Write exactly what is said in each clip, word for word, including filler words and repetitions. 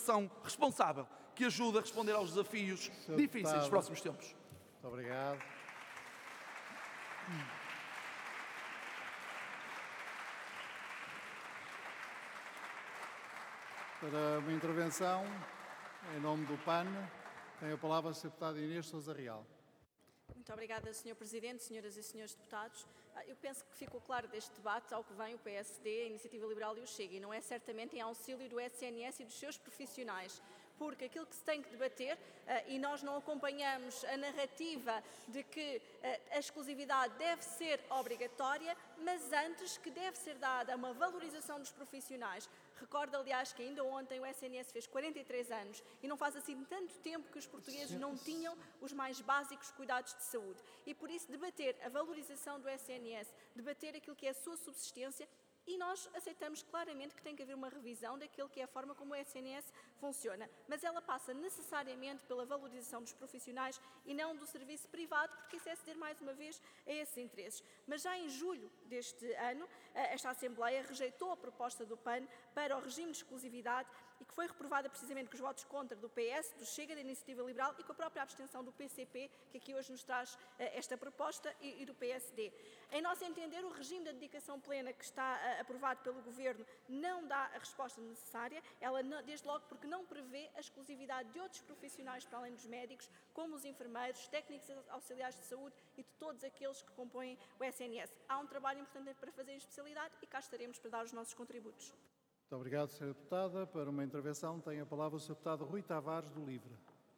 governação responsável que ajude a responder aos desafios senhor difíceis Deputado, dos próximos tempos. Muito obrigado. Para uma intervenção, em nome do P A N, tem a palavra a senhora Deputada Inês Sousa Real. Muito obrigada, senhor Presidente, senhoras e senhores deputados. Eu penso que ficou claro deste debate ao que vem o P S D, a Iniciativa Liberal e o Chega, e não é certamente em auxílio do S N S e dos seus profissionais, porque aquilo que se tem que debater, e nós não acompanhamos a narrativa de que a exclusividade deve ser obrigatória, mas antes que deve ser dada uma valorização dos profissionais. Recordo, aliás, que ainda ontem o S N S fez quarenta e três anos e não faz assim tanto tempo que os portugueses não tinham os mais básicos cuidados de saúde. E por isso debater a valorização do S N S, debater aquilo que é a sua subsistência, e nós aceitamos claramente que tem que haver uma revisão daquilo que é a forma como o S N S funciona, mas ela passa necessariamente pela valorização dos profissionais e não do serviço privado, porque isso é ceder mais uma vez a esses interesses. Mas já em julho deste ano, esta Assembleia rejeitou a proposta do P A N para o regime de exclusividade e que foi reprovada precisamente com os votos contra do P S, do Chega, da Iniciativa Liberal e com a própria abstenção do P C P, que aqui hoje nos traz esta proposta, e do P S D. Em nosso entender, o regime da dedicação plena que está aprovado pelo Governo não dá a resposta necessária, ela não, desde logo porque não prevê a exclusividade de outros profissionais para além dos médicos, como os enfermeiros, técnicos auxiliares de saúde e de todos aqueles que compõem o S N S. Há um trabalho importante para fazer em especialidade e cá estaremos para dar os nossos contributos. Muito obrigado, senhora Deputada. Para uma intervenção tem a palavra o senhor Deputado Rui Tavares, do LIVRE.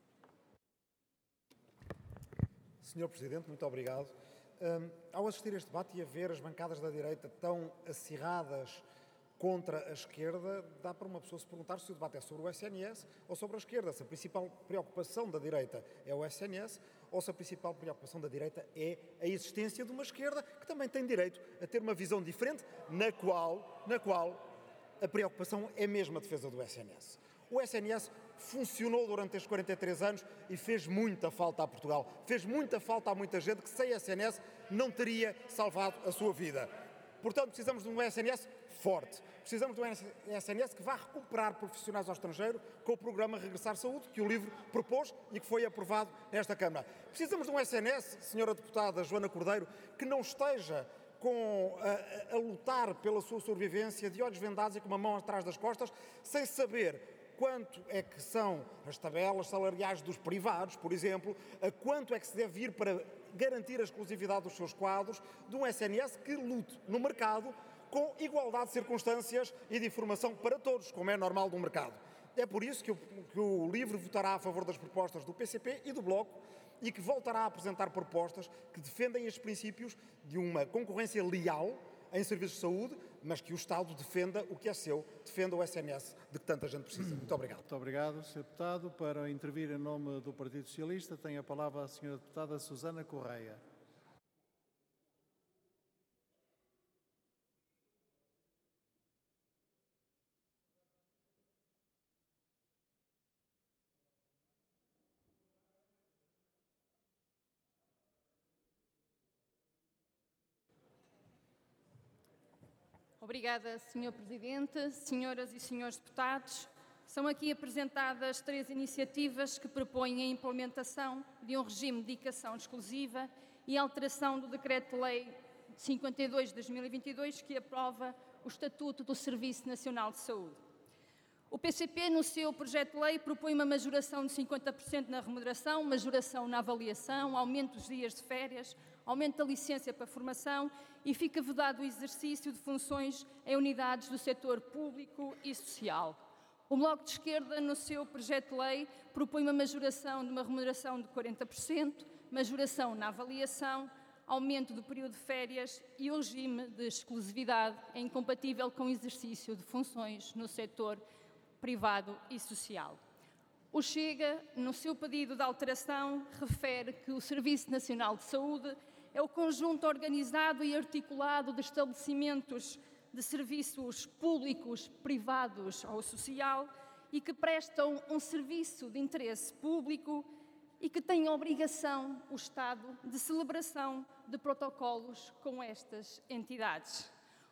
senhor Presidente, muito obrigado. Um, ao assistir a este debate e a ver as bancadas da direita tão acirradas contra a esquerda, dá para uma pessoa se perguntar se o debate é sobre o S N S ou sobre a esquerda, se a principal preocupação da direita é o S N S ou se a principal preocupação da direita é a existência de uma esquerda que também tem direito a ter uma visão diferente, na qual, na qual a preocupação é mesmo a defesa do S N S. O S N S funcionou durante estes quarenta e três anos e fez muita falta a Portugal. Fez muita falta a muita gente que sem S N S não teria salvado a sua vida. Portanto, precisamos de um S N S forte. Precisamos de um S N S que vá recuperar profissionais ao estrangeiro com o programa Regressar Saúde, que o LIVRE propôs e que foi aprovado nesta Câmara. Precisamos de um S N S, senhora Deputada Joana Cordeiro, que não esteja com, a, a lutar pela sua sobrevivência de olhos vendados e com uma mão atrás das costas, sem saber quanto é que são as tabelas salariais dos privados, por exemplo, a quanto é que se deve ir para garantir a exclusividade dos seus quadros, de um S N S que lute no mercado com igualdade de circunstâncias e de informação para todos, como é normal do mercado. É por isso que o, que o LIVRE votará a favor das propostas do P C P e do Bloco e que voltará a apresentar propostas que defendem estes princípios de uma concorrência leal em serviços de saúde, mas que o Estado defenda o que é seu, defenda o S N S de que tanta gente precisa. Muito obrigado. Muito obrigado, senhor Deputado. Para intervir em nome do Partido Socialista, tem a palavra a senhora Deputada Susana Correia. Obrigada, senhor Presidente, senhoras e senhores deputados. São aqui apresentadas três iniciativas que propõem a implementação de um regime de dedicação exclusiva e a alteração do Decreto-Lei cinquenta e dois de dois mil e vinte e dois, que aprova o Estatuto do Serviço Nacional de Saúde. O P C P, no seu projeto de lei, propõe uma majoração de cinquenta por cento na remuneração, majoração na avaliação, aumento dos dias de férias, aumento da licença para formação e fica vedado o exercício de funções em unidades do setor público e social. O Bloco de Esquerda, no seu projeto de lei, propõe uma majoração de uma remuneração de quarenta por cento, majoração na avaliação, aumento do período de férias e o regime de exclusividade é incompatível com o exercício de funções no setor privado e social. O Chega, no seu pedido de alteração, refere que o Serviço Nacional de Saúde é o conjunto organizado e articulado de estabelecimentos de serviços públicos, privados ou social e que prestam um serviço de interesse público e que tem a obrigação, o Estado, de celebração de protocolos com estas entidades.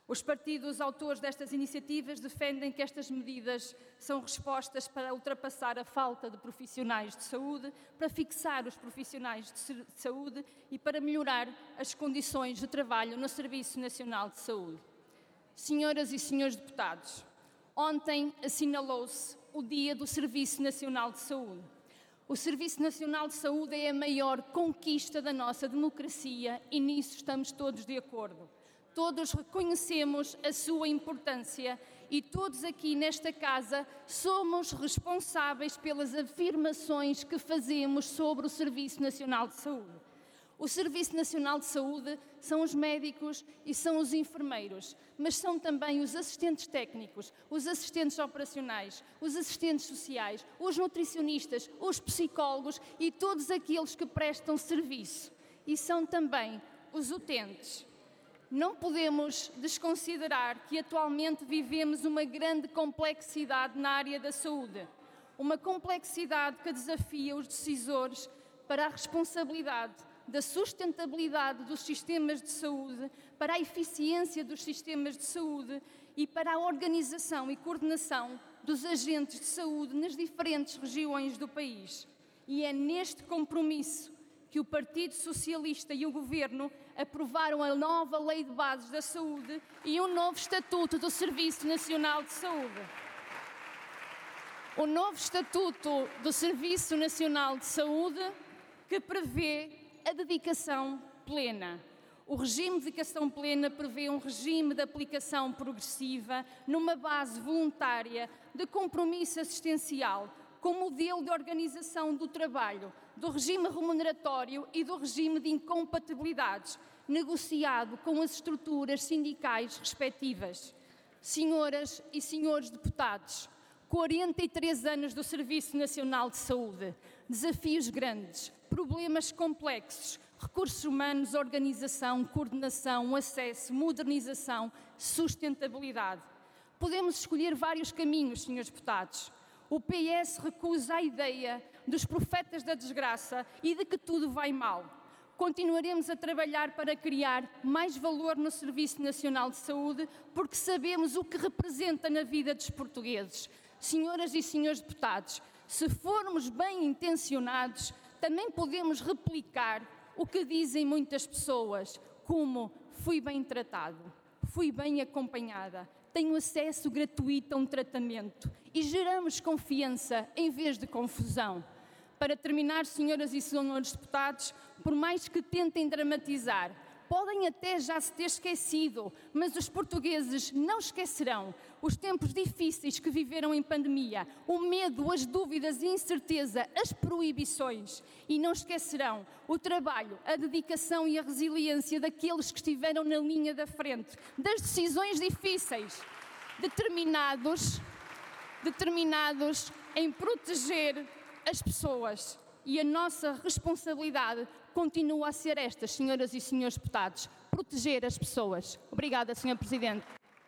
Os partidos autores destas iniciativas defendem que estas medidas são respostas para ultrapassar a falta de profissionais de saúde, para fixar os profissionais de saúde e para melhorar as condições de trabalho no Serviço Nacional de Saúde. Senhoras e senhores deputados, ontem assinalou-se o Dia do Serviço Nacional de Saúde. O Serviço Nacional de Saúde é a maior conquista da nossa democracia e nisso estamos todos de acordo. Todos reconhecemos a sua importância e todos aqui nesta casa somos responsáveis pelas afirmações que fazemos sobre o Serviço Nacional de Saúde. O Serviço Nacional de Saúde são os médicos e são os enfermeiros, mas são também os assistentes técnicos, os assistentes operacionais, os assistentes sociais, os nutricionistas, os psicólogos e todos aqueles que prestam serviço. E são também os utentes. Não podemos desconsiderar que atualmente vivemos uma grande complexidade na área da saúde. Uma complexidade que desafia os decisores para a responsabilidade da sustentabilidade dos sistemas de saúde, para a eficiência dos sistemas de saúde e para a organização e coordenação dos agentes de saúde nas diferentes regiões do país. E é neste compromisso que o Partido Socialista e o Governo aprovaram a nova Lei de Bases da Saúde e um novo Estatuto do Serviço Nacional de Saúde. O novo Estatuto do Serviço Nacional de Saúde que prevê a dedicação plena. O regime de dedicação plena prevê um regime de aplicação progressiva numa base voluntária de compromisso assistencial, com modelo de organização do trabalho, do regime remuneratório e do regime de incompatibilidades, negociado com as estruturas sindicais respectivas. Senhoras e senhores deputados, quarenta e três anos do Serviço Nacional de Saúde, desafios grandes, problemas complexos, recursos humanos, organização, coordenação, acesso, modernização, sustentabilidade. Podemos escolher vários caminhos, senhores deputados. O P S recusa a ideia dos profetas da desgraça e de que tudo vai mal. Continuaremos a trabalhar para criar mais valor no Serviço Nacional de Saúde, porque sabemos o que representa na vida dos portugueses. Senhoras e senhores deputados, se formos bem intencionados, também podemos replicar o que dizem muitas pessoas, como fui bem tratado, fui bem acompanhada, tenho acesso gratuito a um tratamento e geramos confiança em vez de confusão. Para terminar, senhoras e senhores deputados, por mais que tentem dramatizar, podem até já se ter esquecido, mas os portugueses não esquecerão os tempos difíceis que viveram em pandemia, o medo, as dúvidas, a incerteza, as proibições. E não esquecerão o trabalho, a dedicação e a resiliência daqueles que estiveram na linha da frente, das decisões difíceis, determinados, determinados em proteger as pessoas. E a nossa responsabilidade continua a ser esta, senhoras e senhores deputados, proteger as pessoas. Obrigada, senhor Presidente.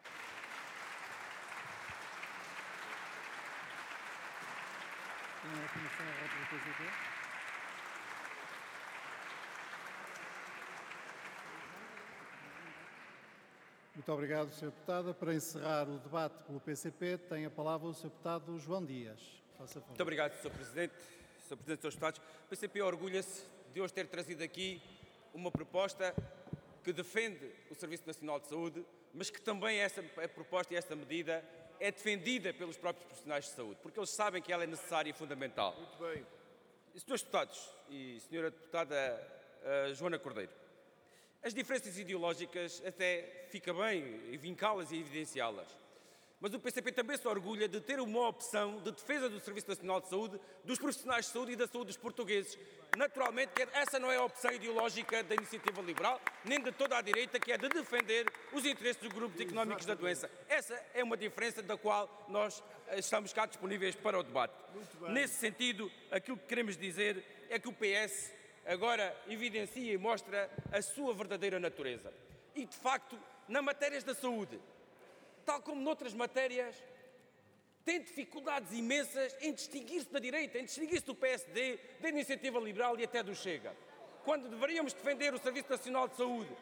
Muito obrigado, senhor Deputada. Para encerrar o debate pelo P C P, tem a palavra o senhor Deputado João Dias. Faça favor. Muito obrigado, senhor Presidente. senhor Presidente, senhores Deputados. O P C P orgulha-se de hoje ter trazido aqui uma proposta que defende o Serviço Nacional de Saúde, mas que também essa proposta e esta medida é defendida pelos próprios profissionais de saúde, porque eles sabem que ela é necessária e fundamental. Muito bem. Senhores Deputados e senhora Deputada uh, Joana Cordeiro, as diferenças ideológicas até fica bem vincá-las e evidenciá-las. Mas o P C P também se orgulha de ter uma opção de defesa do Serviço Nacional de Saúde, dos profissionais de saúde e da saúde dos portugueses. Naturalmente, essa não é a opção ideológica da Iniciativa Liberal, nem de toda a direita, que é de defender os interesses dos grupos económicos da doença. Essa é uma diferença da qual nós estamos cá disponíveis para o debate. Nesse sentido, aquilo que queremos dizer é que o P S agora evidencia e mostra a sua verdadeira natureza. E, de facto, na matéria da saúde, tal como noutras matérias, tem dificuldades imensas em distinguir-se da direita, em distinguir-se do P S D, da Iniciativa Liberal e até do Chega. Quando deveríamos defender o Serviço Nacional de Saúde,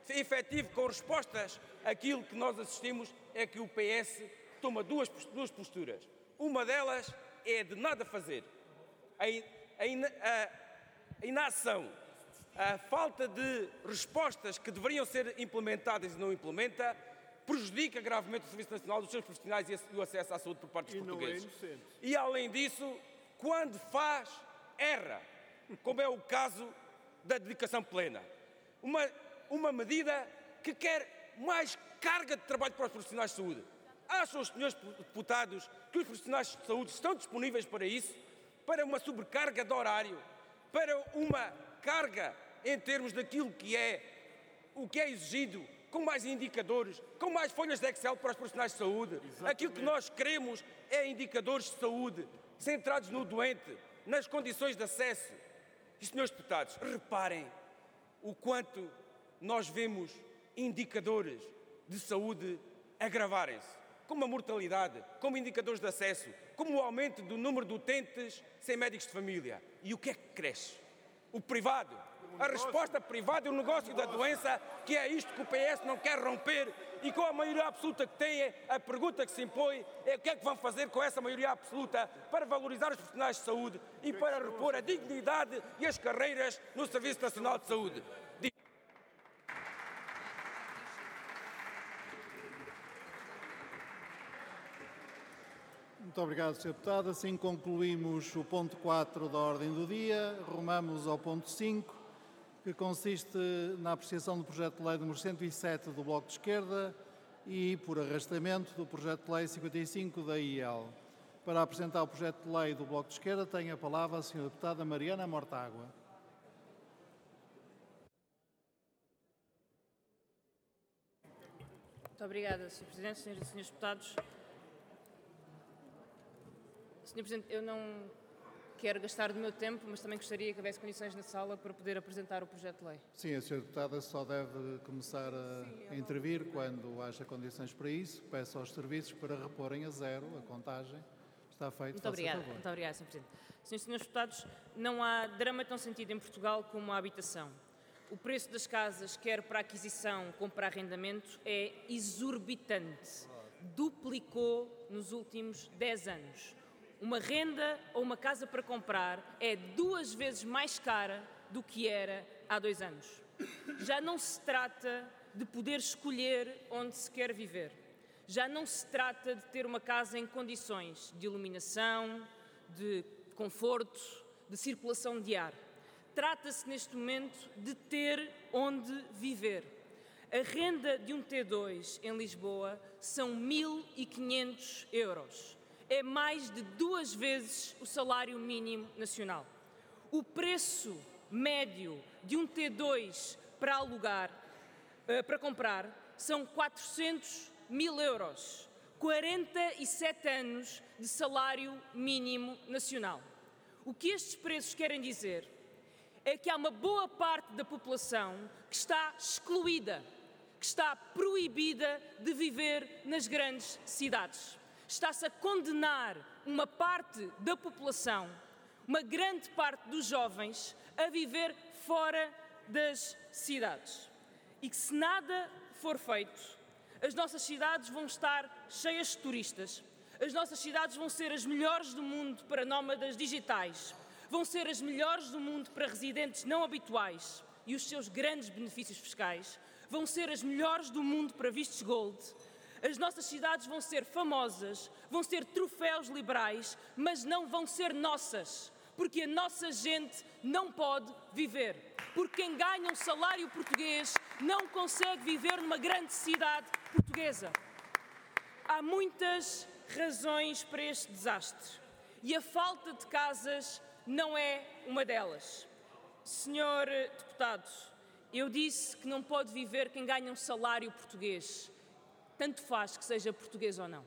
efetivo com respostas, aquilo que nós assistimos é que o P S toma duas, duas posturas. Uma delas é de nada fazer. A, a, a inação, a falta de respostas que deveriam ser implementadas e não implementa, prejudica gravemente o Serviço Nacional dos seus profissionais e o acesso à saúde por parte dos portugueses. E, além disso, quando faz, erra, como é o caso da dedicação plena. Uma, uma medida que quer mais carga de trabalho para os profissionais de saúde. Acham os senhores deputados que os profissionais de saúde estão disponíveis para isso? Para uma sobrecarga de horário? Para uma carga em termos daquilo que é o que é exigido, com mais indicadores, com mais folhas de Excel para os profissionais de saúde? Exatamente. Aquilo que nós queremos é indicadores de saúde centrados no doente, nas condições de acesso. E, senhores deputados, reparem o quanto nós vemos indicadores de saúde agravarem-se, como a mortalidade, como indicadores de acesso, como o aumento do número de utentes sem médicos de família. E o que é que cresce? O privado. A resposta privada é o negócio da doença, que é isto que o P S não quer romper, e com a maioria absoluta que tem, a pergunta que se impõe é o que é que vão fazer com essa maioria absoluta para valorizar os profissionais de saúde e para repor a dignidade e as carreiras no Serviço Nacional de Saúde. Muito obrigado, senhor Deputado. Assim concluímos o ponto quatro da ordem do dia. Rumamos ao ponto cinco, que consiste na apreciação do projeto de lei número cento e sete do Bloco de Esquerda e, por arrastamento, do projeto de lei cinquenta e cinco da I E L. Para apresentar o projeto de lei do Bloco de Esquerda, tem a palavra a senhora Deputada Mariana Mortágua. Muito obrigada, senhor Presidente, senhoras e senhores deputados. senhor Presidente, eu não quero gastar do meu tempo, mas também gostaria que houvesse condições na sala para poder apresentar o projeto de lei. Sim, a senhora Deputada só deve começar a Sim, intervir quando haja condições para isso. Peço aos serviços para reporem a zero a contagem. Está feito. Muito obrigada, muito obrigada, senhor Presidente. Senhoras e senhores deputados, não há drama tão sentido em Portugal como a habitação. O preço das casas, quer para aquisição como para arrendamento, é exorbitante. Duplicou nos últimos dez anos. Uma renda ou uma casa para comprar é duas vezes mais cara do que era há dois anos. Já não se trata de poder escolher onde se quer viver. Já não se trata de ter uma casa em condições de iluminação, de conforto, de circulação de ar. Trata-se neste momento de ter onde viver. A renda de um T dois em Lisboa são mil e quinhentos euros. É mais de duas vezes o salário mínimo nacional. O preço médio de um T dois para alugar, para comprar, são quatrocentos mil euros. quarenta e sete anos de salário mínimo nacional. O que estes preços querem dizer é que há uma boa parte da população que está excluída, que está proibida de viver nas grandes cidades. Está-se a condenar uma parte da população, uma grande parte dos jovens, a viver fora das cidades. E que, se nada for feito, as nossas cidades vão estar cheias de turistas, as nossas cidades vão ser as melhores do mundo para nómadas digitais, vão ser as melhores do mundo para residentes não habituais e os seus grandes benefícios fiscais, vão ser as melhores do mundo para vistos gold. As nossas cidades vão ser famosas, vão ser troféus liberais, mas não vão ser nossas, porque a nossa gente não pode viver. Porque quem ganha um salário português não consegue viver numa grande cidade portuguesa. Há muitas razões para este desastre e a falta de casas não é uma delas. Senhor deputado, eu disse que não pode viver quem ganha um salário português. Tanto faz que seja português ou não.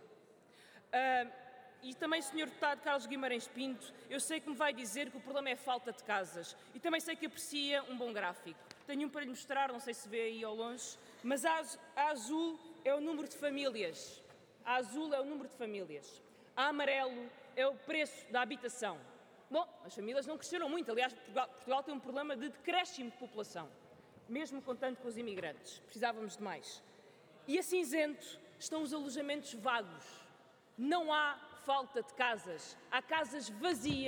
Uh, e também, senhor deputado Carlos Guimarães Pinto, eu sei que me vai dizer que o problema é a falta de casas. E também sei que aprecia um bom gráfico. Tenho um para lhe mostrar, não sei se vê aí ao longe, mas a, a azul é o número de famílias. A azul é o número de famílias. A amarelo é o preço da habitação. Bom, as famílias não cresceram muito. Aliás, Portugal, Portugal tem um problema de decréscimo de população. mesmo contando com os imigrantes. Precisávamos de mais. E a cinzento estão os alojamentos vagos. Não há falta de casas, há casas vazias.